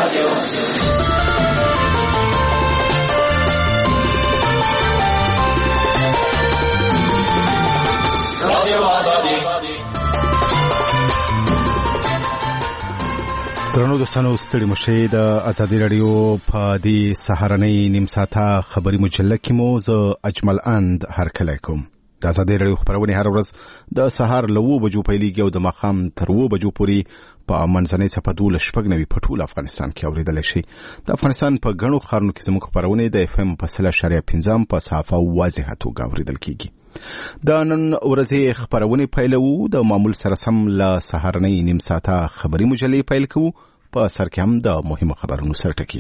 درنو دوستانو ستړي مشه د ازادي رادیو په دې سهارنۍ نیم ساعته خبري مجله کې مو زه اجمل اند هرکلی کوم. د ازادي رادیو خبرونه هر ورځ د سهار له 9 بجو پیلېږي او د ماښام تر 2 بجو پورې په منځنۍ څپه 12 په ټول افغانستان کې اورېدلی شي. د افغانستان په ګڼو ښارونو کې زموږ خبرونه د FM په 0.5 په صحافه واضحه توګه اورېدل کېږي. د نن ورځې خبرونه پیلوو د معمول سره سم له سهارنۍ نیم ساعته خبري مجلې پیل کوو. په سر کې هم د مهمو خبرونو سرټکی.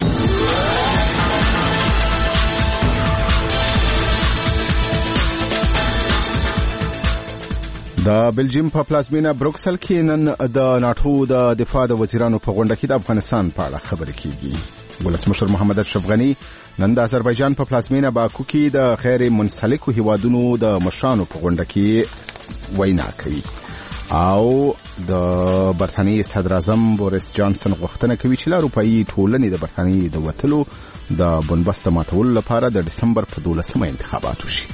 د بلجیم په پلازمینه بروکسل کې نن د ناتو د دفاع د وزیرانو په غونډه کې د افغانستان په اړه خبرې کیږي. ولسمشر محمد اشرف غنی نن د آذربایجان په پلازمینه باکو کې د غیر منسلکو هیوادونو د مشرانو په غونډه کې وینا کوي او د برتانیې صدر اعظم بوریس جانسن غوښتنه کوي چې له اروپایي ټولنې د برتانیې د وتلو د بنبست ماتولو لپاره د دسمبر په 12 انتخابات وشي.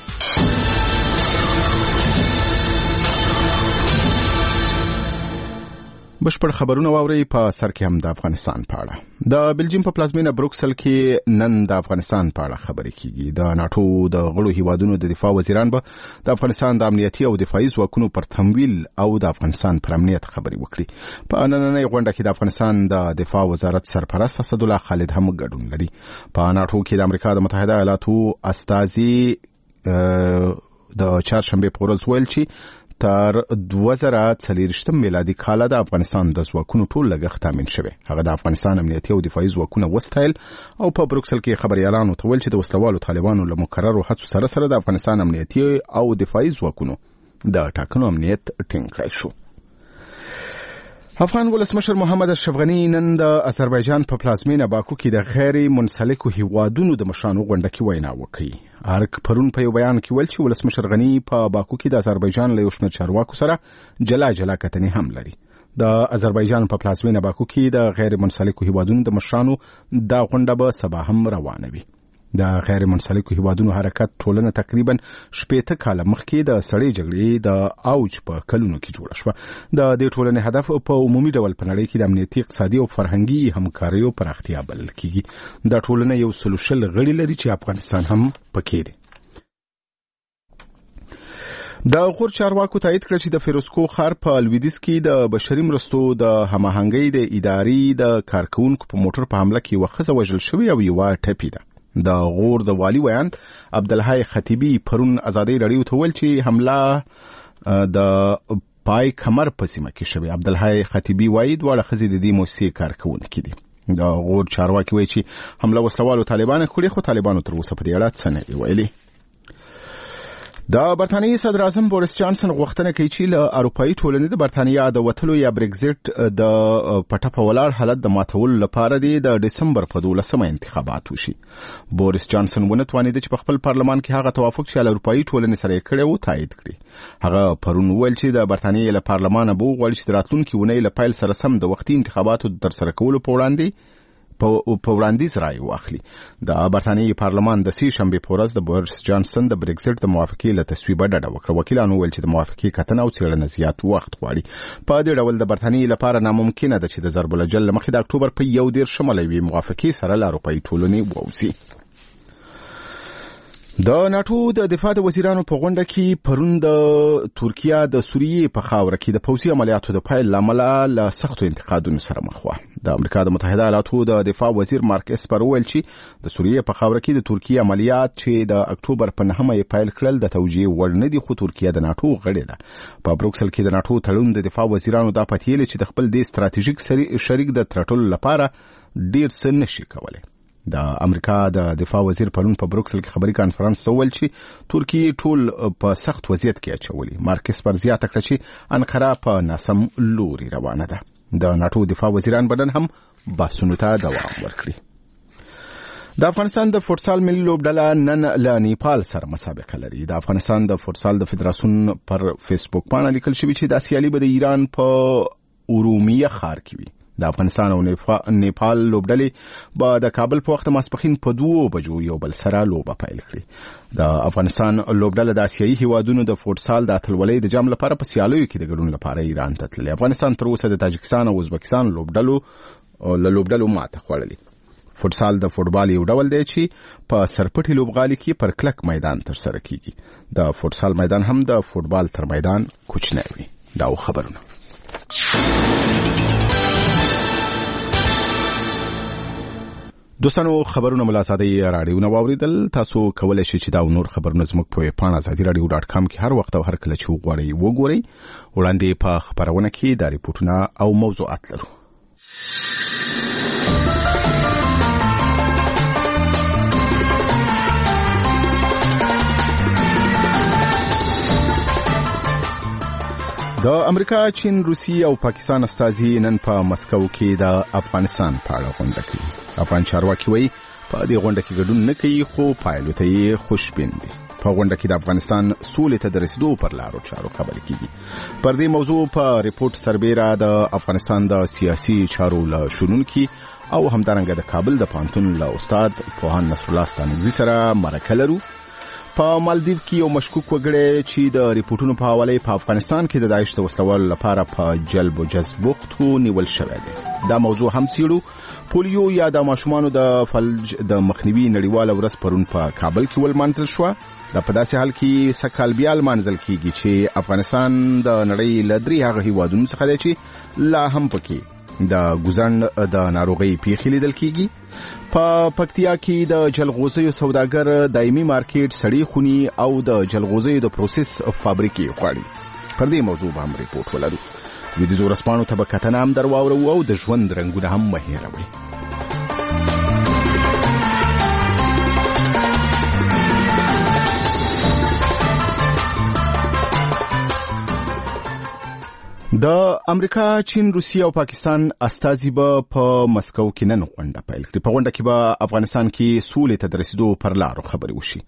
بشپړ خبرونه واوري. په سر کې هم د افغانستان په اړه. د بلجیم په پلازمینه بروکسل کې نن د افغانستان په اړه خبرې کیږي. د ناتو د غړو هیوادونو د دفاع وزیران به د افغانستان د امنیتي او دفاعي ځواکونو پر تمویل او د افغانستان پر امنیت خبرې وکړي. په نننۍ غونډه کې د افغانستان د دفاع وزارت سرپرست اسدالله خالد هم ګډون لري. په ناتو کې د امریکا د متحده ایالاتو استازي د چهارشنبه په ورځ ویل چې تر 2040 میلادي کال د افغانستان د ځواکونو ټول لګښت تامین شوی. هغه د افغانستان امنیتي او دفاعي ځواکونه وستایل او په بروکسل کې خبريالانو ته ویل چې د وسلوالو طالبانو له مقررو هڅو سره سره د افغانستان امنیتي او دفاعي ځواکونو د ټاکنو امنیت ټینګ کړی شو. افغان ولسمشر محمد اشرف غنی نن د آذربایجان په پلازمینه باکو کې د غیر منسلکو هیوادونو د مشرانو غونډه کې وینا وکړي. ارک پرون په یو بیان کې ویل چې ولسمشر غنی په باکو کې د آذربایجان له یو شمېر چارواکو سره جلا کتنې هم لري. د آذربایجان په پلازمینه باکو کې د غیر منسلکو هیوادونو د مشرانو د غونډه به سبا هم روانه وي. د غیر منسلکو هیوادونو حرکت ټولنه تقریبا 18 کال مخکې د سړې جګړې د اوج په کلونو کې جوړه شوه. د دې ټولنې هدف په عمومي ډول په نړۍ کې د امنیتي، اقتصادي او فرهنګي همکاریو پراختیا بلل کیږي. د ټولنې یو سلوشل غړي لري چې افغانستان هم پکې دی. د غور چارواکو تایید کړ چې د فیروزکو ښار په لویدیځ کې د بشري مرستو د هماهنګۍ د ادارې د کارکونکو په موټر په حمله کې یوه ښځه وژل شوې او یوه ټپي ده. د غور د والی ویاند عبدالحی خطیبی پرون ازادي رادیو ته ویل چې حمله د پای کمر په سیمه کې شوې. عبدالحی خطیبی وایي دواړه ښځې د دې موسسې کارکونکې دي. د غور چارواکي وایي چې حمله وسلوالو طالبان کړې خو طالبانو تر اوسه په دې اړه څه نه دي ویلي. د برتانیې صدر اعظم بوریس جانسن غوښتنه کوي چې له اروپایي ټولنې د برتانیا د وتلو یا برگزیټ د پټه په ولاړ حالت د ماتولو لپاره د دسمبر په 12 انتخابات وشي. بوریس جانسن ونه توانید چې په خپل پارلمان کې هغه توافق چې له اروپایي ټولنې سره یې کړی و تایید کړي. هغه پرون ویل چې د برتانیې له پارلمانه به وغواړي چې د راتلونکي اونۍ له پیل سره سم د وختي انتخاباتو د ترسره کولو په وړاندیز رای واخلي. د برتانیې پارلمان د سې شنبې په ورځ د بوریس جانسن د برگزیټ د موافقې له تصویبه ډډه وکړه. وکیلانو ویل چې د موافقې کتنه او څېړنه زیات وخت غواړي. په دې ډول د برتانیې لپاره ناممکنه ده چې د ضرب الجل له مخې د اکتوبر په 11 موافقې سره له اروپایي ټولنې ووځي. د ناتو د دفاع د وزیرانو په غونډه کې پرون د ترکیه د سوریې په خاوره کې د پوځي عملیاتو د پیل لامل له سختو انتقادونو سره مخ وه. د امریکا د متحده ایالاتو د دفاع وزیر مارک اسپر ویل چې د سوریې په خاوره کې د ترکیه عملیات چې د اکتوبر په 9 پیل کړل د توجیه وړ نه دي، خو ترکیه د ناتو غړې ده. په بروکسل کې د ناتو تړون د دفاع وزیرانو دا پتیل چې د خپل د ستراتیژیک شریک د ترټولو لپاره ډیر څه نشي کولای. د امریکا د دفاع وزیر پرون په بروکسل کې خبري کانفرنس ته ویل چې ترکیه ټول په سخت وضعیت کې اچولي. مارکس پر زیاته کړ چې انقره په ناسم لوري روانه ده. د ناتو دفاع وزیران بدن هم بحثونو ته دوام ورکړي. د افغانستان د فوټسال ملي لوبډله نن له نیپال سره مسابقه لري. د افغانستان د فوټسال د فدراسیون پر فیسبوک باندې لیکل شوی چې د سیالي به د ایران په اورومیه ښار کې وي. د افغانستان او نیپال لوبډلې به د کابل په وخت ماسپښین په 2 بجو یو بل سره لوبه پیل کړي. د افغانستان لوبډله د آسیایي هیوادونو د فوټسال د اتلولۍ د جام لپاره په سیالیو کې د ګډون لپاره ایران ته تللی. افغانستان تر اوسه د تاجکستان او ازبکستان لوبډلو ماته خوړلې. فوټسال د فوټبال یو ډول دی چې په سرپټي لوبغالي کې پر کلک میدان تر سره کیږي. د فوټسال میدان هم د فوټبال تر میدان کوچنی وي. دا خبرونه دوستانو خبرونه ملاسادي رادیو نو اوریدل. تاسو کولای شئ چې دا نور خبرونه زموږ په پاڼه azadiradio.com کې هر وخت او هر کله چې وغواړئ وګورئ. وړاندې په خبرونه کې د ریپورتونو او موضوعات لرو. د امریکا، چین، روسیې او پاکستان استازي نن په مسکو کې د افغانستان په اړه غونډه کوي. افغان چارواکي وایي په دې غونډه کې ګډون نه کوي خو پایلو ته یې خوشبین دي. په غونډه کې د افغانستان سولې ته د رسیدو پر لارو چارو خبرې کیږي. پر دې موضوع په ریپورت سربېره د افغانستان د سیاسي چارو له شنونکي او همدارنګه د کابل د پوهنتون له استاد پوهان نصر الله ستانکزي سره مرکه لرو. په مالدیو کې یو مشکوک وګړی چې د ریپورتونو په حواله په افغانستان کې د داعش د وسلوالو لپاره په جلب او جذب وختو نیول شوی دی. دا موضوع هم څیړو. پولیو یا د ماشومانو د فلج د مخنیوي نړیواله ورځ پرون په کابل کې ولمانځل شو. دا په داسې حال کې سکهال بیا لمانځل کیږي چې افغانستان د نړۍ له 3 هغه هیوادونو څخه دی چې لا هم پکې د ګزند د ناروغي پیښې لیدل کیږي. په پکتیا کې د جلغوزیو سوداګر دایمي مارکیټ سړی خونی او د جلغوزیو د پروسس فابریکې غواړي. پر دې موضوع باندې ریپورت ولرو. د دې زورسپانو ته به کتنه هم درواورو او د ژوند رنگونه هم مهیروي. د امریکا، چین، روسیې او پاکستان استازي به په مسکو کې نن غونډه پیل کړي. په غونډه کې به افغانستان کې سولې ته د رسیدو پر لارو خبرې وشي.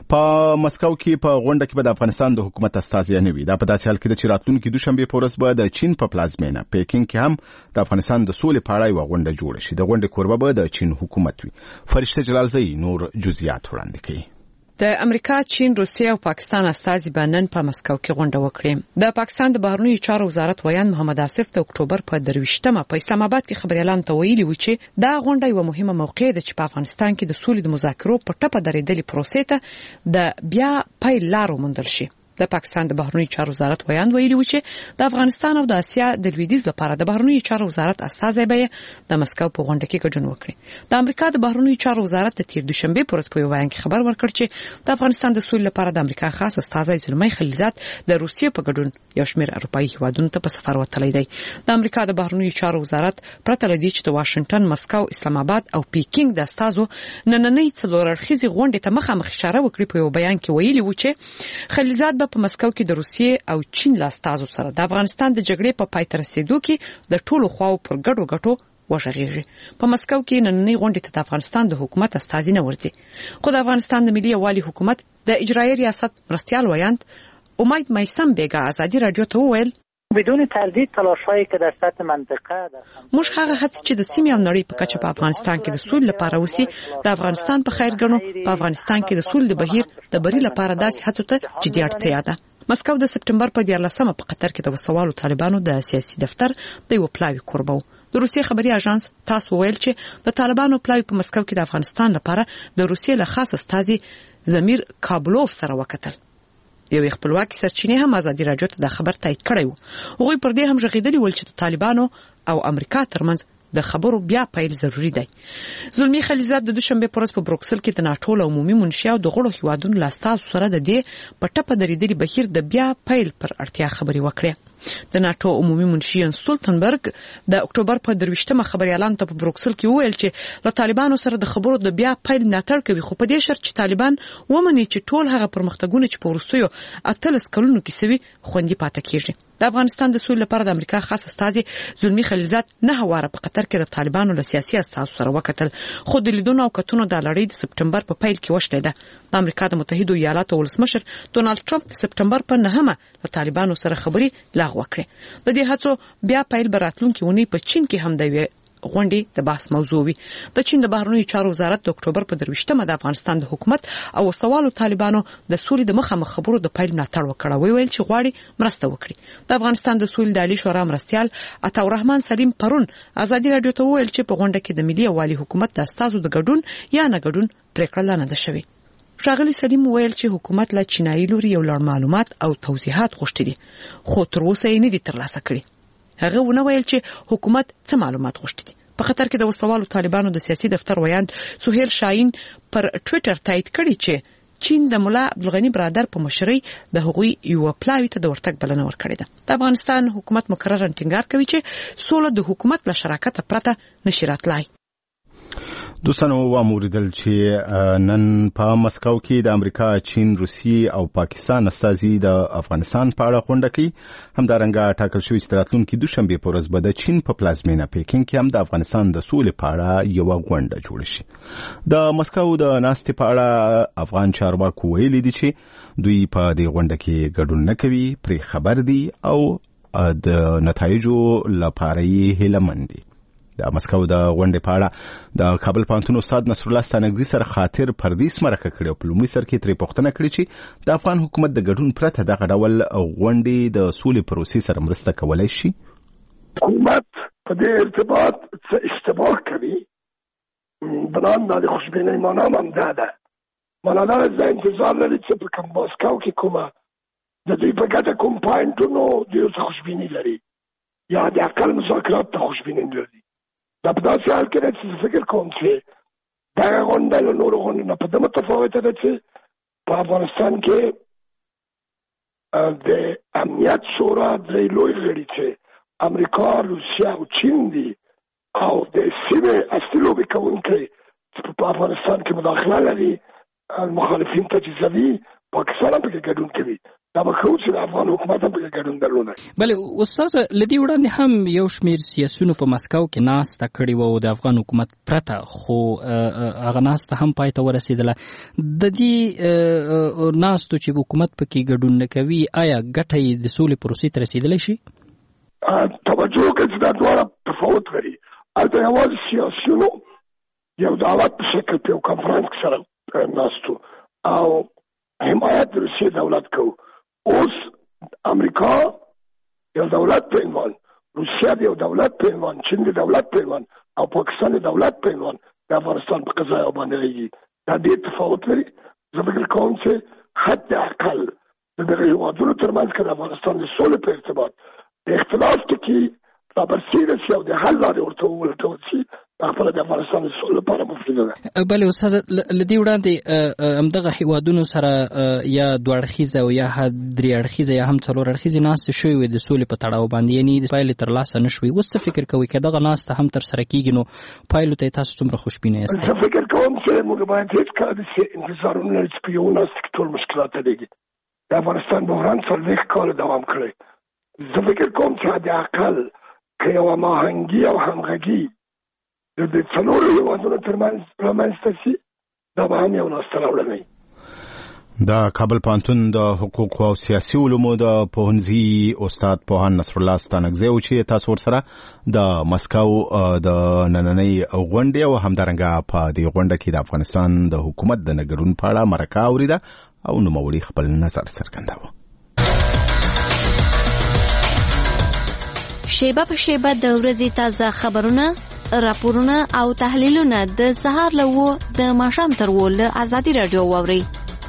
په مسکو کې په غونډه کې به د افغانستان د حکومت استازي نه وي. دا په داسې حال کې چې راتلونکي دوشنبه په ورځ به د چین په پلازمینه پیکینګ کې هم د افغانستان د سولې په اړه یو غونډه جوړه شي. د غونډې کوربه به د چین حکومت وي. فرشته جلالزئی نور جزئیات وړاندې کوي. د امریکا، چین، روسیې او پاکستان استازي به نن په مسکو کې غونډه وکړي. د پاکستان د بهرنیو چارو وزارت ویان محمد آصف د اکتوبر په 23مه په اسلام آباد کې خبريالانو ته ویلي و چې دا غونډه یو مهمه موقع ده چې په افغانستان کې د سولې د مذاکرو په ټپه درېدلې پروسې ته د بیا پیل لارو موندل شي. د پاکستان د بهرنیو چارو وزارت ویان ویلي و چې د افغانستان او د اسیا د لویدیځ لپاره د بهرنیو چارو وزارت استازي به د مسکو په غونډه کې ګډون وکړي. د امریکا د بهرنیو چارو وزارت د تیر دوشنبه پر ورځ په یو بیان کې خبر ورکړ چې د افغانستان د سولې لپاره د امریکا خاص استازي زلمی خلیلزاد د روسیې په ګډون یو شمېر اروپایي هیوادونو ته په سفر وتلی دی. د امریکا د بهرنیو چارو وزارت پرته لدی چې د واشنگټن، مسکو، اسلام آباد او پیکینګ د استازو نننۍ څلور اړخیزې غونډې ته مخامخ اشاره وکړي. په یو بیان کې ویلي و چې خلیلزاد په مسکو کې د روسیې او چین له استازو سره د افغانستان د جګړې په پای ته رسیدو کې د ټولو خواو پر ګډو ګټو وشغېږي. په مسکو کې نننۍ غونډې ته د افغانستان د حکومت استازي نه ورځي. خو د افغانستان د ملي یووالي حکومت د اجرایي ریاست مرستیال ویاند امید میسم بیگا ازادي رادیو ته وویل بدون تردید تلاش‌هایی که در سطح منطقه موږ هغه هڅې چې د سیمې او نړۍ په کچه په افغانستان کې د سولې لپاره وسی د افغانستان په خیر ګڼو. په افغانستان کې د سولې د بهیر د بری لپاره داسې هڅو ته جدي اړتیا ده. مسکو د سپټمبر په 14مه په قطر کې د وسوالو طالبانو د سیاسي دفتر د یو پلاوی کوربه و. د روسیې خبري اژانس تاس ویل چې د طالبانو پلاوی په مسکو کې د افغانستان لپاره د روسیې له خاص استازي زمیر کابلوف سره وکتل. یو خپلواکي سرچینې هم ازادي رادیو ته د خبر تایید کړی و. هغوی پر دې هم ژغېدلي ول چې د طالبانو او امریکا ترمنځ د خبرو بیا پیل ضروری دی. زلمی خلیلزاد د دوشنبه پر ورځ په بروکسل کې د ناټو له عمومي منشي او د غړو هیوادونو له استازو سره د دې په ټپه درېدلي بهیر د بیا پیل پر اړتیا خبرې وکړې. د ناټو عمومي منشي یان سټولتنبرګ د اکتوبر په 23مه خبريالانو ته په بروکسل کې وویل چې له طالبانو سره د خبرو د بیا پیل ملاتړ کوي، خو په دې شرط چې طالبان ومني چې ټول هغه پرمختګونه چې په وروستیو 18 کلونو کې سوي خوندي پاتې کیږي. د افغانستان د سولې لپاره د امریکا خاص استازي زلمی خلیلزاد نه واره په قطر کې د طالبانو له سیاسي استازو سره وکتل، خو د لیدونو او کتونو د لړۍ د سپټمبر په پیل کې وشته ده. د امریکا د متحده ایالاتو ولسمشر ډونالد ټرمپ د سپټمبر په 9مه له طالبانو سره خبري لغوه کړې. د دې هڅو بیا پیل براتلونکي ونی په چین کې هم د غونډې د بحث موضوع وي. د چین د بهرنیو چارو وزارت د اکتوبر په 23مه د افغانستان د حکومت او وسوالو طالبانو د سولې د مخامخ خبرو د پیل ملاتړ وکړ، ویل چې غواړي مرسته وکړي. د افغانستان د سولې د عالی شورا مرستيال عطاالرحمن سلیم پرون ازادي رادیو ته ویل چې په غونډه کې د ملي والي حکومت د استازو د ګډون یا نه ګډون پریکړه نه ده شوې. ښاغلي سلیم ویل چې حکومت له چینایي لوري یو لړ معلومات او توضیحات غوښتي دي، خو تر اوسه یې نه دي ترلاسه کړي. هغه ونه ویل چې حکومت څه معلومات غوښتي دي. په قطر کې د وسوالو طالبانو د سیاسي دفتر ویاند سهیل شاهین پر ټوئیټر تایید کړی چې چین د مولا عبدالغنی برادر په مشرۍ د هغوی یو پلاوی ته د ورتګ بلنه ورکړې ده. د افغانستان حکومت مقرر ټینګار کوي چې سوله د حکومت له شراکت پرته نشي راتلای. دوستانو واموریدل چې نن په مسکو کې د امریکا، چین، روسیې او پاکستان استازي د افغانستان په اړه غونډه کوي. همدارنګه ټاکل شوی چې راتلونکي دوشنبه په ورځ به د چین په پلازمینه پیکینګ کې هم د افغانستان د سولې په اړه یو غونډه جوړ شي. د مسکو د ناستې په اړه افغان چارواکو ویلي دي چې دوی په دې غونډه کې ګډون نه کوي، پرې خبر دي او د نتایجو لپاره یې هیلهمند دي. د مسکو د غونډې په اړه د کابل پوهنتون استاد نصر الله ستانکزي سره خاطر پردیس مرکه کړې او په لومړي سر کې ترې پوښتنه کړې چې د افغان حکومت د ګډون پرته دغه ډول غونډې د سولې پروسې سره مرسته کولای شي. حکومت په دې ارتباط څه اشتباه کوي، بنان د خوشبینۍ معنا هم دا ده. معنا دا چې انتظار لري چې په کوم مسکو کې کومه د دوی په ګټه کوم پوینټونو دوی څه خوشبیني لري یا د عقل مذاکرات ته خوشبیني لري. دا په داسې حال کې ده چې فکر کوم چې دغه غونډه له نورو غونډو نه په دې متفاوته ده چې په افغانستان کې د امنیت شورا درې لوی غړي چې امریکا، روسیه او چین دي او د سیمې اصلي لوبې کوونکي چې په افغانستان کې مداخله لري مخالفین تجزوي، پاکستان هم پکې ګډون کوي. دا به خو چې د افغان حکومت هم پکې ګډون درلودی. بلې استاد لدی وړاندې هم یو شمیر سیاسيونو په مسکو کې ناسته کړې وو د افغان حکومت پرته، خو هغه ناسته هم پای ته ورسېدله. د دې ناستو چې حکومت پکې ګډون نه کوي آیا ګټه یې د سولې پروسې ته رسېدلی شي؟ توجه وکړئ چې دا دواړه تفاوت لري. هلته یوازې سیاسيونو یو دعوت په شکل په یو کنفرانس کې سره ناستو او حمایت د روسیې دولت کوو. اوس امریکا یو دولت په عنوان، روسیه د یو دولت په عنوان، چین د دولت په عنوان او پاکستان د دولت په عنوان د افغانستان په قضایا باندې غږیږي. دا ډېر تفاوت لري. زه فکر کوم چې حد اقل د دغه هېوادونو ترمنځ کې د افغانستان د سولې په ارتباط د اختلاف ټکي رابرسېره شي او د حل لارې ورته ولټول شي، خپل د افغانستان د سولې لپاره مفیده ده. بلې استاد لدې وړاندې همدغه هېوادونو سره یا دوه اړخیزه او یا درې اړخیزه یا هم څلور اړخیزې ناستې شوې وې د سولې په تړاو باندې، یعنې د پایلې ترلاسه نه شوې. اوس څه فکر کوئ که دغه ناسته هم ترسره کېږي نو پایلو ته تاسو څومره خوشبینه یاست؟ زه فکر کوم چې موږ باید هېڅکله داسې انتظارونه لرو چې په یوه ناسته کې ټول مشکلات حلېږي. د افغانستان بحران 40 کاله دوام کړی. زه فکر کوم چې حد اقل که یوه هماهنګي او همغږي د څلورو هېوادونو ترمنځ رامنځته شي، دا به هم یو لاسته راوړنی. د کابل پوهنتون د حقوقو او سیاسي علومو د پوهنځي استاد پوهان نصر الله ستانکزی و چې تاسو ورسره د مسکو د نننۍ غونډې او همدارنګه په دې غونډه کې د افغانستان د حکومت د نه ګډون په اړه مرکه اورېده او نوموړي خپل نظر څرګنداوه. شیبه په شیبه د ورځې تازه خبرونه، راپورونه او تحلیلونه د سهار له 9 د ماښام تر 10 له ازادي رادیو واورئ.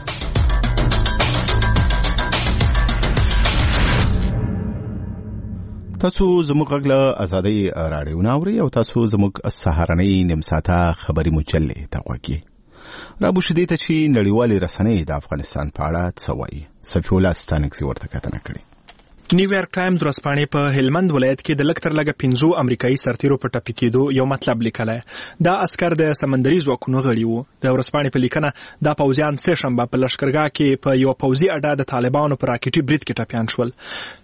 تاسو زموږ غږ له ازادي رادیو نه اورئ او تاسو زموږ سهارنۍ نیم ساعته خبري مجلې ته غوږ یې. رابو شدې ته چې نړیوالې رسنۍ د افغانستان په اړه څه وایي، صفي الله ستانکزي ورته کتنه کړې. نیویارک ټایم درسپانې په هلمند ولایت کې د لږ تر لږه 15 امریکایي سرتیرو په ټپي کېدو یو مطلب لیکلی. دا عسکر د سمندري ځواکونو غړي وو. د ورځپاڼې په لیکنه دا پوځیان سه شنبه په لشکرګاه کې په یو پوځي اډه د طالبانو په راکټي برید کې ټپیان شول.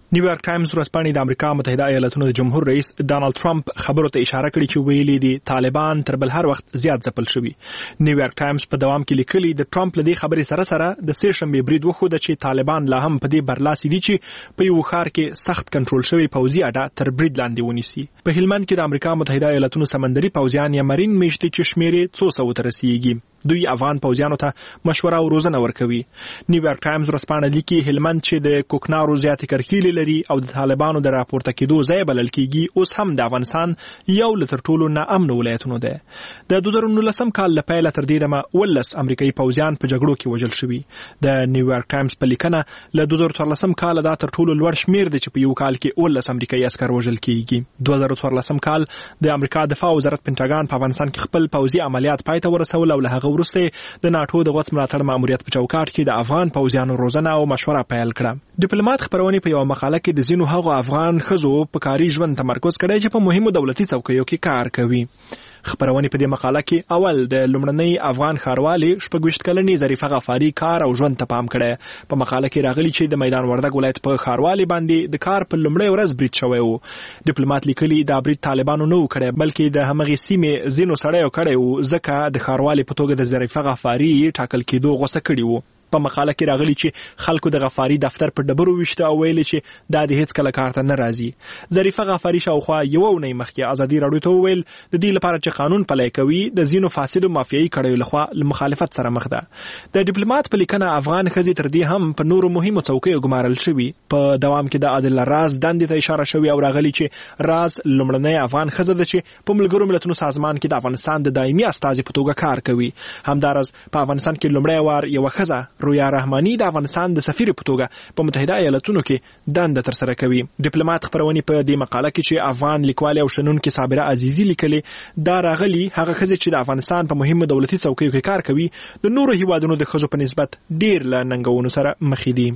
نیویارک ټایمز ورځپاڼې د امریکا متحده ایالاتونو د جمهور رئیس ډانلډ ټرمپ خبرو ته اشاره کړې چې ویلي دي طالبان تر بل هر وخت زیات ځپل شوي. نیویارک ټایمز په دوام کې لیکلي د ټرمپ لدې خبرې سره سره د سې شنبې برید وښوده چې طالبان لا هم په دې برلاسي دي چې په یو ښار کې سخت کنټرول شوی پوځي اډه تر برید لاندې ونیسي. په هلمند کې د امریکا متحده ایالاتونو سمندري پوځیان یا مرین میشتي چې شمیرې 200 ته رسیږي. دوی افغان پوځیانو ته مشوره او روزنه ورکوي. نیویارک ټایمز ورځپاڼه لیکي هلمند چې د کوکنارو زیاتې کرکیلې لري او د طالبانو د راپورته کېدو ځای بلل کېږي، اوس هم د افغانستان یو له تر ټولو ناامن ولایتونو دی. د 2019 کال له پیله تر دې دمه 19 امریکایي پوځیان په جګړو کې وژل شوي. د نیویارک ټایمز په لیکنه له 2014 کال دا تر ټولو لوړ شمیر دی چې په یو کال کې 19 امریکایي عسکر وژل کېږي. 2014 کال د امریکا دفاع وزارت پنټاګان په افغانستان کې خپل پوځي عملیات پای ته ورسول او له هغه وروسته د ناتو د غوڅ ملاتړ ماموریت په چوکاټ کې د افغان پوځیانو روزنه او مشوره پیل کړه. ډیپلوماټ خبرونه په یو مقاله کې د ځینو هغو افغان ښځو په کاري ژوند تمرکز کړی چې په مهمو دولتي څوکیو کې کار کوي. خبرونه په دې مقاله کې اول د لومړنۍ افغان ښاروالي 26 کلنې ظریفه غفاری کار او ژوند ته پام کړی. په مقاله کې راغلي چې د میدان وردګ ولایت په ښاروالي باندې د کار په لومړۍ ورځ برید شوی و. ډیپلوماټ لیکلي دا برید طالبانو نه و کړی بلکې د همغې سیمې ځینو سړیو کړی و ځکه د ښاروالي په توګه د ظریفه غفاری ټاکل کېدو غوسه کړي وو. په مقاله کې راغلي چې خلکو د غفاری دفتر په ډبرو وشته او ویلي چې دا د هیڅ کله کار ته نه راځي. ظریفه غفاری شاوخوا یو اونۍ مخکې ازادي راډیو ته وویل د دې لپاره چې قانون پلی کوي د ځینو فاسدو مافیایي کړیو لخوا له مخالفت سره مخ ده. د ډیپلوماټ په لیکنه افغان ښځې تر دې هم په نورو مهمو څوکیو ګمارل شوي. په دوام کې د عادل راز دندې ته اشاره شوې او راغلي چې راز لومړنۍ افغان ښځه ده چې په ملګرو ملتونو سازمان کې د افغانستان د دایمي استازي په توګه کار کوي. همدارس په افغانستان کې لومړی وار یو ښځه رویا رحماني د افغانستان د سفیر په توګه په متحده ایالاتونو کې دنده تر سره کوي. ډیپلوماټ خبرونه په دې مقاله کې چې افغان لیکوال او شنونکو صابره عزیزي لیکلي دا راغلي هغه ښځې چې د افغانستان په مهمو دولتي څوکیو کې کار کوي د نورو هیوادونو د ښځو په نسبت ډیر له ننګونو سره مخ دي.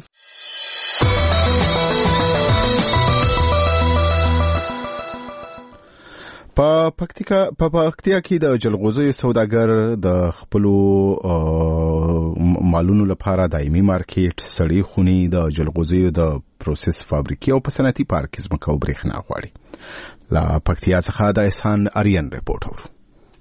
په پکتیا کې د جلغوزیو سوداګر د خپلو مالونو لپاره دایمي مارکیټ، سړې خونې، د جلغوزیو د پروسس فابریکې او په صنعتي پارک کې ځمکه او برېښنا غواړي. له پکتیا څخه د احسان آریان رپورټ اورو.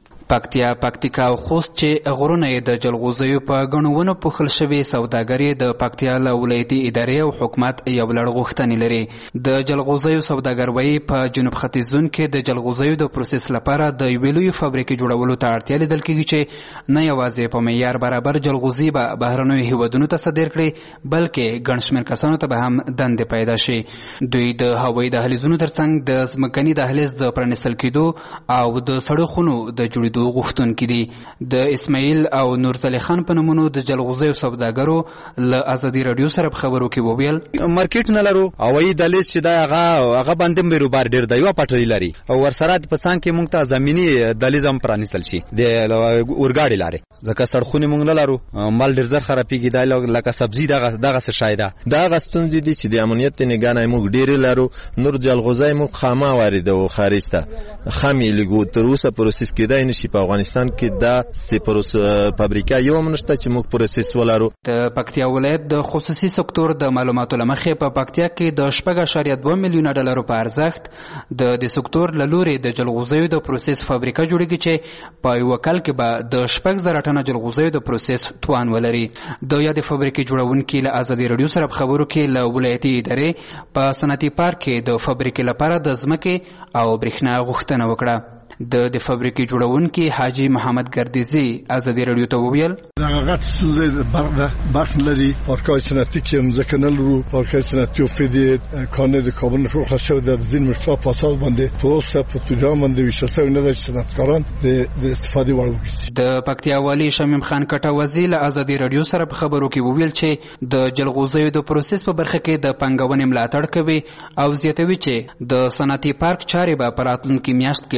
پکتیکا او خوست چې غرونه د جلغوزیو په غنو ونو پوښل شوی سوداګري د پکتیا له ولایتي ادارې او حکومت یو لړ غوښتنې لري. د جلغوزیو سوداګروي په جنوب ختیځ زون کې د جلغوزیو د پروسس لپاره د یوې لویې فابریکې جوړولو ته اړتیا لیدل کېږي چې نه یوازې په معیار برابر جلغوزي به بهرنیو هیوادونو ته صادر کړي بلکې ګڼ شمېر کسانو ته به هم دندې پیدا شي. دوی د هوایي دهلیزونو ترڅنګ د ځمکني دهلیز د پرانیستل کېدو او د سړو خونو د جوړېدو غوښتونکي دي. د اسماعیل او نورزلی خان په نومونو د جلغوزیو سوداګرو له ازادي راډیو سره په خبرو کې وویل مارکیټ نه لرو هوایي دهلیز چې دا هغه باندې بیروبار ډیر دی یو پټړی لري او ورسره په څنګ کې موږ ته زمینی دهلیز هم پرانیستل شي د اورګاډي لارې ځکه سړخونه موږ نه لرو مال ډیر زر خرابېږي دا لکه سبزي دغه څه شایده دا غستون دي چې د امنیت نگاه نه موږ ډیر لرو نور جلغوزي موږ خامه وارد او خارج ته خامي لګو تر اوسه پروسس کېدای نشي. په افغانستان کې دا سپروس فابریکه یو منشته چې موږ پروسس ولرو. د پکتیا ولایت د خصوصي سکتور د معلوماتو لمخې په پکتیا کې د 4.2 میلیونه ډالرو په ارزښت د دې سکتور له لوري د جلغوزیو د پروسس فابریکه جوړیږي چې په یو کال کې به د 6,000 ټنه جلغوزیو د پروسس توان ولري. د یادې فابریکې جوړونکي له ازادي راډیو سره په خبرو کې له ولایتي ادارې په صنعتي پارک کې د فابریکې لپاره د ځمکې او برېښنا غوښتنه وکړه. د فابریکې جوړونکي حاجی محمد ګردیزی ازادي راډیو ته وویل دغه غټ ستونزې برق لري پارکای صنعتي کې هم ځکه نه لرو پارکای صنعتي او فدی کانې د کاربن فروخته شوی د ځین مشتاق په اساس باندې پروسه په توګه باندې وشته نه د صنعتکاران د استفادې وړ وګرځي. د پکتیا والی شمیم خان کټوازی له ازادي راډیو سره په خبرو کې وویل چې د جلغوزیو د پروسس په برخه کې د پنګونې ملاتړ کوي او زیاتوي چې د صنعتي پارک چارې به په راتلونکي میاشت کې پیل شي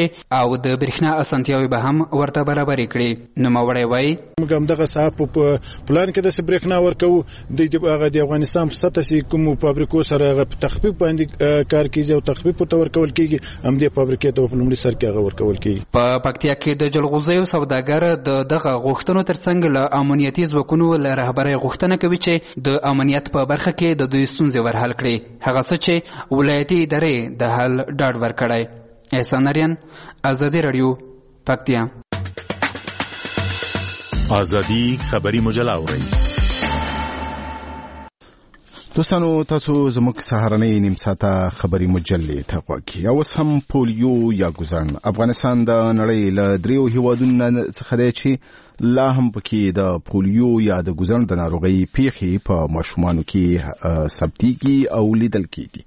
او د برېښنا اسانتیاوې به هم ورته برابرې کړي. نوموړی وایي موږ همدغه ساعت په پلان کې د برېښنا ورکوو د افغانستان په سطح چې کوم فابریکو سره هغه په تخفیف باندې کار کیږي او تخفیف ورته ورکول کیږي همدې فابریکې ته په لومړي سر کې هغه ورکول کیږي. په پکتیا کې د جلغوزیو سوداګر دغه غوښتنو ترڅنګ له امنیتي ځواکونو له رهبرۍ غوښتنه کوي چې د امنیت په برخه کې د دوی ستونزې ورحل کړي، هغه څه چې ولایتي ادارې د حل ډاډ ورکړی. احسان اریان، ازادي رادیو، پکتیا. ازادي خبري مجله اورئ. دوستانو، تاسو زموږ سهارنۍ نیم ساعته خبري مجلې ته غواړئ. اوس هم پولیو یا ګوزن افغانستان د نړۍ له 3 هیوادونو څخه دی چې لا هم پکې د پولیو یا د ګوزن د ناروغۍ پیښې په ماشومانو کې ثبتېږي او لیدل کېږي.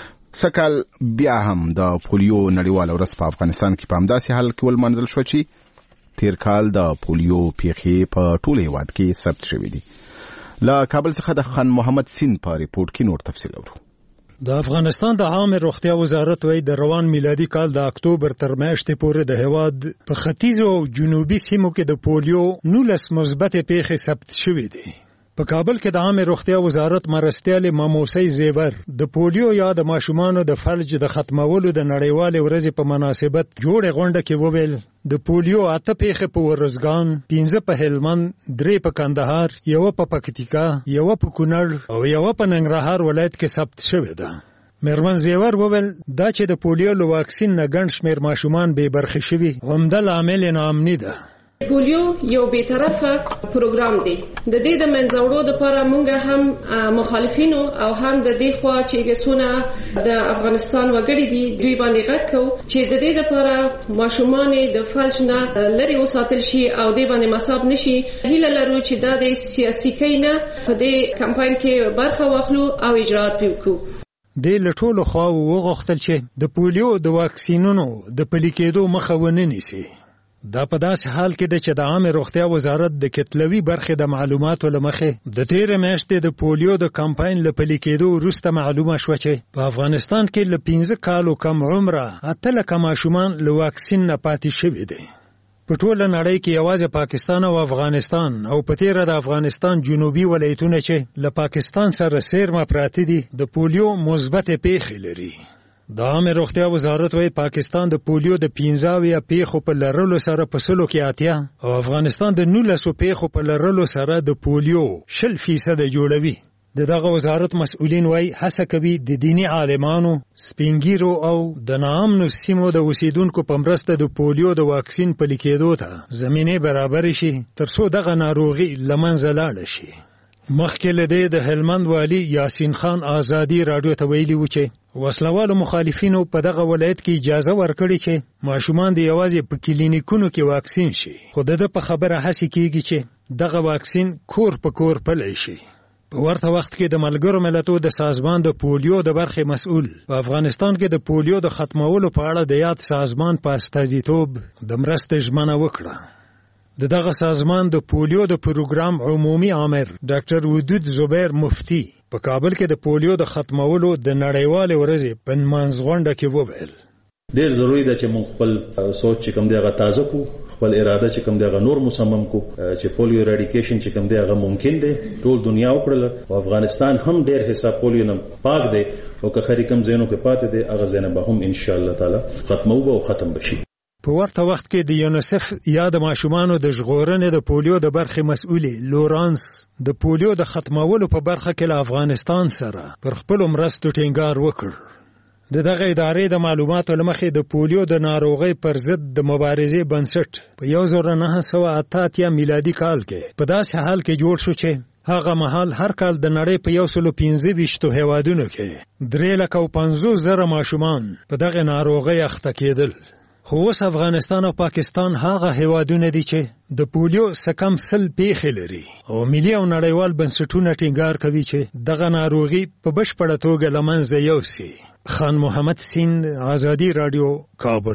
سکهال بیا هم د پولیو نړیواله ورځ په افغانستان کې په همداسې حال کې ولمانځل شوه چې تیر کال د پولیو پیښې په ټول هیواد کې ثبت شوې دي. له کابل څخه د خان محمد سین په ریپورت کې نور تفصیل اورو. د افغانستان د عامه روغتیا وزارت وايي د روان میلادي کال د اکتوبر تر میاشتې پورې د هیواد په ختیځ او جنوبي سیمو کې د پولیو 19 مثبت پیښې ثبت شوې دي. په کابل کې د عامه روغتیا وزارت مرستیال ماموسی زیور د پولیو یا د ماشومانو د فلج د ختمولو د نړیوالې ورځې په مناسبت جوړه غونډه کې وویل د پولیو 8 پیښې په ورزګان، 15 په هلمند، 3 په کندهار، 1 په پکتیکا، 1 په کونړ او 1 په ننګرهار ولایت کې ثبت شوې ده. مېرمن زیور وویل دا چې د پولیو له واکسین نه ګڼ شمېر ماشومان بې برخې شوي همدا لامل ناامني ده. پولیو یو بی‌طرفه پروګرام دی. د دې د منځوړو لپاره موږ هم مخالفینو او هم د دې خوا چې څونه د افغانستان وګړي دي دوی باندې غږ کوو چې د دې لپاره ماشومان د فلج نه لري وساتل شي او دې باندې مصاب نشي. هیله لرو چې دا د سیاسي کینه په دې کمپاین کې برخه واخلو او اجرات وکړو. د لټولو خوا وغوښتل چې د پولیو د واکسینونو د پلي کېدو مخه ونه نیسي. دا په داسې حال کې ده چې د عامه روغتیا وزارت د کتلوي برخې د معلوماتو له مخې د تیر میاشتې د پولیو د کمپاین له پلي کېدو وروسته معلومه شوه چې په افغانستان کې له 15 کالو کم عمره 8 لکه ماشومان له واکسین نه پاتې شوي دي. په ټوله نړۍ کې یوازې پاکستان او افغانستان او په تیره د افغانستان جنوبي ولایتونه چې له پاکستان سره سیرمه پراته دي د پولیو مثبت پیښې لري. د عامه روغتیا وزارت وايي پاکستان د پولیو د 15 پیښو په لرلو سره په سلو کې 8 او افغانستان د 19 پیښو په لرلو سره د پولیو 0% جوړوي. دغه وزارت مسؤلین وايي هڅه کوي د دینی عالمانو، سپینګیرو او د ناامنو سیمو د اوسیدونکو په مرسته د پولیو د واکسین پلي کېدو ته زمینه برابر شي ترڅو دغه ناروغي لمنځه لاړ شي. مخکې له دې د هلمند والی یاسین خان ازادي رادیو ته ویلي و چې وسلوالو مخالفینو په دغه ولایت کې اجازه ورکړي چې ماشومان د یوازې په کلینیکونو کې واکسین شي، خو د په خبره هڅه کیږي چې دغه واکسین کور په کور پلی شي. په ورته وخت کې د ملګرو ملتونو د سازمان د پولیو د برخې مسؤل په افغانستان کې د پولیو د ختمولو په اړه د یاد سازمان په استازیتوب د مرستې ژمنه وکړه. دغه سازمان د پولیو د پروګرام عمومي عامر ډاکټر ودود زبیر مفتی په کابل کې د پولیو د ختمولو د نړیوالې ورځې په منځغونډه کې وویل ډېر ضروری ده چې موږ خپل سوچ چې کوم دی هغه تازه کو، خپل اراده چې کوم دی هغه نور مصمم کو چې پولیو اریډیکیشن چې کوم دی هغه ممکن دی. ټول دنیا وکړل او افغانستان هم ډېر حساب پولیو نه پاک دی او که خري کوم زینو کې پاتې دی هغه زینه به هم ان شاء الله تعالی ختمو او ختم بشي. په ورته وخت کې د یونیسف یا د ماشومانو د ژغورنې د پولیو د برخې مسؤلې لورانس د پولیو د ختمولو په برخه کې له افغانستان سره پر خپل مرستو ټینګار وکړ. دغه ادارې د معلوماتو له مخې د پولیو د ناروغۍ پر ضد د مبارزې بنسټ په 1988 میلادي کال کې په داسې حال کې جوړ شو چې هغه مهال هر کال د نړۍ په 115 هیوادونو کې 350,000 ماشومان په دغه ناروغۍ اخته کېدل. خو اوس افغانستان او پاکستان هغه هیوادونه دي چې د پولیو سکم 100 پیښې لري او ملي او نړیوال بنسټونه ټینګار کوي چې دغه ناروغي په بشپړه توګه له منځه یوسي. خان محمد سیند، آزادی رادیو، کابل.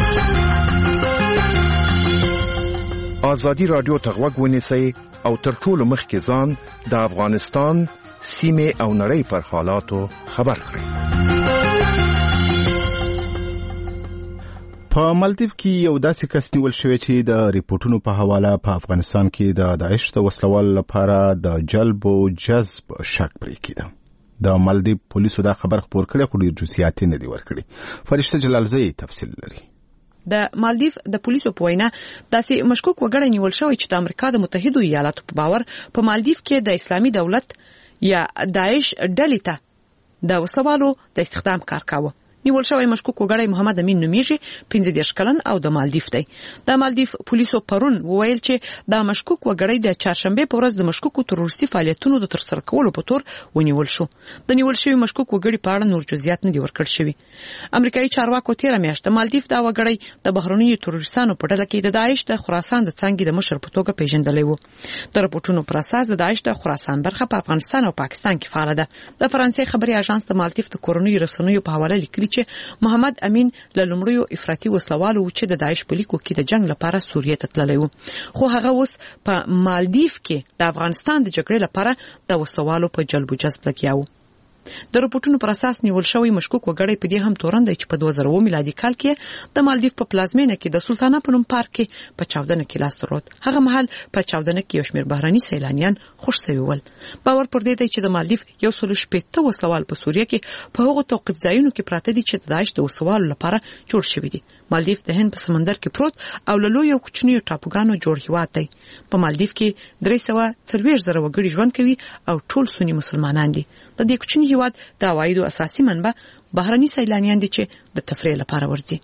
آزادی رادیو ته غوږ ونیسئ او تر ټولو مخکې ځان د افغانستان سیمه او نړۍ پر حالاتو خبر کړئ. په مالدیف کې یو داسې کس نیول شوی چې د ریپورتونو په حواله په افغانستان کې د داعش د وسلوالو لپاره د جلب او جذب شک پرې کېده. د مالدیف پولیسو دا خبر خپور کړی خو ډېر جزئیات نه دي ورکړي. فرشته جلالزئی تفصیل لري. د مالدیف د پولیسو په وینا داسې مشکوک وګړی نیول شوی چې د امریکا د متحده ایالاتو په باور په مالدیف کې د اسلامي دولت یا داعش ډلې ته د وسلوالو د استخدام کار کاوه. نیول شوی مشکوک وګړی محمد امین نومیږي، 15 کلن او د مالدیف دی. د مالدیف پولیسو پرون وویل چې د مشکوک وګړی د چهارشنبه په ورځ د مشکوکو تروریستي فعالیتونو د ترسره کولو په تور ونیول شو. د نیول شوی مشکوک وګړي په اړه نور جزئیات نه دي ورکړل شوی. امریکایي چارواکو تیر میاشت د مالدیف دا وګړی د بهرنیو تروریستانو په ډله کې د داعش د خراسان د څنګه د مشر په توګه پیژندلی وو. د راپورټونو پر اساس د داعش د خراسان برخه په افغانستان او پاکستان کې فعال ده. د فرانسې خبري اژانس د مالدیف د کورونی رسنیو په حواله لیکلي چې محمد امین له لومړیو افراطي وسلوالو چې د داعش په لیکو کې د جنگ لپاره سوریه ته تللی وو، خو هغه اوس په مالدیف کې د افغانستان د جګړې لپاره د وسلوالو په جلب او جذب لګیا وو. د راپورټونو پر اساس نیول شوی مشکوک وګړی په دې هم تورن دی چې په 2000 میلادي کال کې د مالدیف په پلازمینه کې د سلطانه په نوم پارک کې په چاودنه کې لاس درلود. هغه مهال په چاودنه کې یو شمېر بهراني سیلانیان خوش شوي ول. باور پر دې دی چې د مالدیف 160 وسلوال په سوریه کې په هغو توقف ځایونو کې پراته دي چې د داعش د وسلوالو لپاره جوړ شوي دي. مالدیف د هند په سمندر کې پروت او له لویو کوچنیو ټاپوګانو جوړ هیواد دی. په مالدیف کې 340,000 وګړي ژوند کوي او ټول سنی مسلمانان دي. د دې کوچني هیواد د عوایدو اساسي منبع بهرني سیلانیان دي چې د تفریح لپاره ورځي.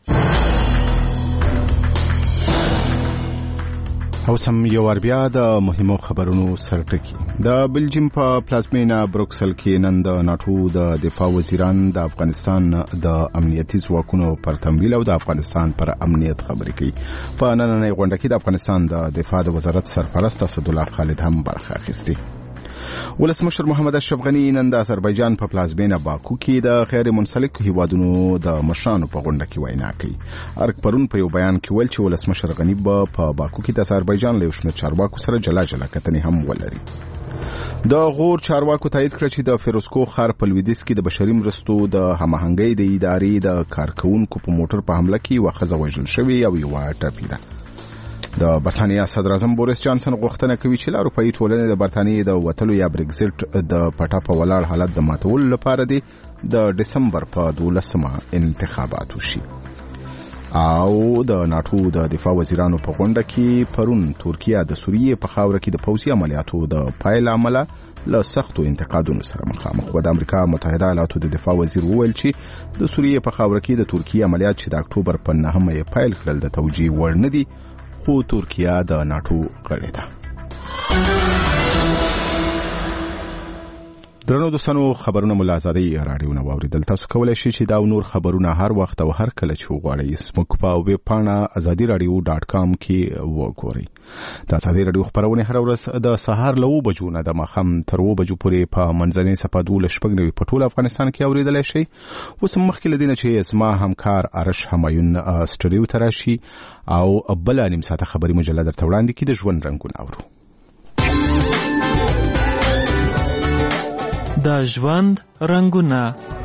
او سم یو بیا د مهمو خبرونو سرټکی. د بلجیم په پلازمینه بروکسل کې نن د ناتو د دفاع وزیران د افغانستان د امنیتي ځواکونو پر تمویل او د افغانستان پر امنیت خبرې کوي. په نننۍ غونډه کې د افغانستان د دفاع د وزارت سرپرست اسد الله خالد هم برخه اخیسته. ولسمشر محمد اشرف غنی نن د آذربایجان په پلازمینه باکو کې د غیر منسلک هیوادونو د مشرانو په غونډه کې وینا کوي. ارګ پرون په یو بیان کې ویل چې ولسمشر غنی په باکو کې د آذربایجان له شمېر چارواکو سره جلا جلا کتنې هم ولري. د غور چارواکو تایید کړ چې د فیروزکو ښار په لویدیځ کې د بشري مرستو د هماهنګۍ د ادارې د کارکونکو په موټر په حمله کې یوه ښځه وژل شوې او یوه ټپي ده. د برتانیا صدر اعظم بوریس جانسن غوښتنه کوي چې له اروپایي ټولنې د برتانیې د وتلو یا برګزټ د پټه په ولاړ حالت د ماتولو لپاره د دسمبر په 12 انتخابات وشي. او د ناتو د دفاع وزیرانو په غونډه کې پرون ترکیه د سوریې په خاوره کې د پوځي عملیاتو د پایله عمله له سختو انتقادونو سره مخامخ و. د امریکا متحده ایالاتو د دفاع وزیر وویل چې د سوریې په خاوره کې د ترکیه عملیات چې د اکتوبر په 9 پیل کړل د توجیه وړ نه دي، خو ترکیه د ناتو غړې ده. درنو دوستانو، خبرونه مو له ازادۍ راډیو نه واوریدل. تاسو کولی شئ چې دا نور خبرونه هر وخت او هر کله چې وغواړئ زموږ په ویب پاڼه azadiiradio.com کې وګورئ. د ازادۍ راډیو خبرونه هر ورځ د سهار له 9 بجو نه د ماښام تر 2 بجو پورې په منځنۍ صفحه 12 په ټول افغانستان کې اوریدلای شئ. اوس مخکې له دې نه چې زما همکار ارش همایون سټوډیو ته راشي او بله نیم ساعته خبري مجله درته وړاندې کړي. د ژوند رنګونه اورو. د ژوند رنګونه.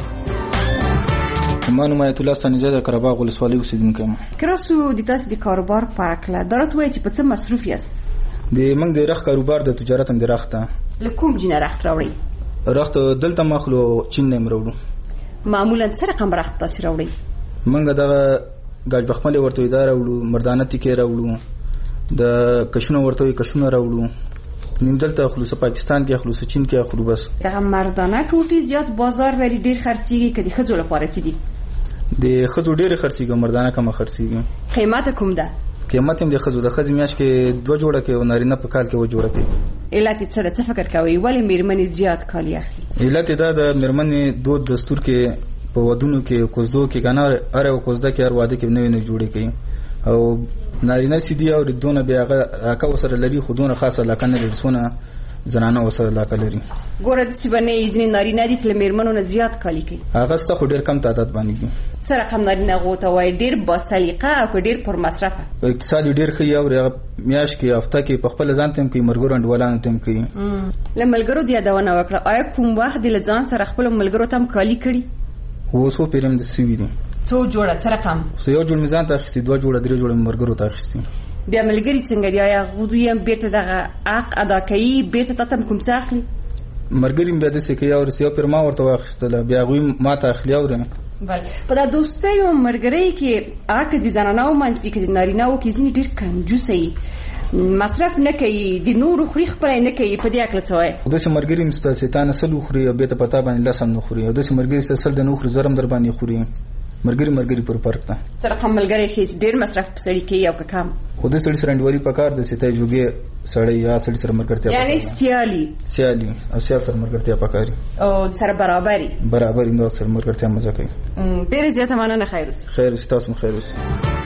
ما نوم آیت الله سنجه د قرهباغ ولسوالۍ اوسیدونکی یم. کراسو د تاسو د کاروبار په اړه دا راته وایي چې په څه مصروف یاست؟ د موږ د رخ کاروبار د تجارت هم د رخ ته. له کوم جنه رخت راوړئ؟ رخت دلته مخلو چین نه راوړو. معمولا څه رقم رخت تاسو راوړئ؟ موږ د گاج بخمل ورته اداره راوړو، مردانه تیکې راوړو، د کشونه ورته کشونه راوړو. نیم دلته خلوص پاکستان کې خلوص چین کې خلوص بس. دغه مردانه ټوټي زیات بازار لري، ډیر خرچيږي. کدي خزو لپاره چي دي؟ د خزو ډیر خرچيږي، مردانه کم خرچيږي. قیمت کوم ده؟ قیمت هم د خزو د خزې میاش کې 2 جوړه کې او نارینه په کال کې 2 جوړه کې. علت څه فکر کوي ولی میرمنې زیات کالی اخلي؟ علت دا د میرمنې دود دستور کې په ودونو کې کوزدو کې کنه اره کوزده کې هر واده کې نوې نه جوړې کوي او نارینه سیدی او ردونه بیا هغه وسره لري خودونه خاصه لکنه رسونه زنانه وسره لاکه لري. ګوره د سیبنې ځینې نارینه دي چې میرمنو نه زیات کالی کوي. هغه ست خو ډیر کم تعداد باندې دي. سره کم نارینه غوته وای ډیر با سلیقه او ډیر پر مصرفه. اقتصاد ډیر خي او میاش کې هفته کې په خپل ځان تم کې مرګور اندولان تم کې. لملګرو دی یادونه وکړه آیا کوم وخت د ځان سره خپل ملګرو تم کالی کړي؟ وو سو پیرم د سوي دي. څو جوړه څه رقم سو یو جوړ میزان ته اخیستي 2 جوړه 3 جوړه مرګرو ته اخیستي بیا ملګری څنګه دی آیا غوډو یې بیرته دغه حق ادا کوي بیرته تاسو کوم څه اخلي مرګریم بیا د سکه او رسیو پر ما ورته واخیستله بیا غوی ما ته اخلي اورنه بل په دا دوستۍ او مرګرۍ کې هغه د زنانو منځ کې د نارینه‌و کې ځینې ډېر کنجوسي مصرف نه کوي د نورو خوري خپل نه کوي په دې اکل څه وای خو د مرګریم ستاسو سلو خوري او به ته پتا باندې لاسم نه خوري او د مرګري سل د نو خوري زرم در باندې خوري مرګري پر فرق ده سره کوم ملګری کې ډېر مصرف پسړي کوي او کم خو د سړي سره انډوري پکار د سته جوګي سړی یا سړي سره مرګرتیا یعنی سیالي او سیال سره مرګرتیا پکاري او سره برابرۍ نو سره مرګرتیا مزه کوي ډېر زیاته مننه خیر اوسه تاسو خیر اوسه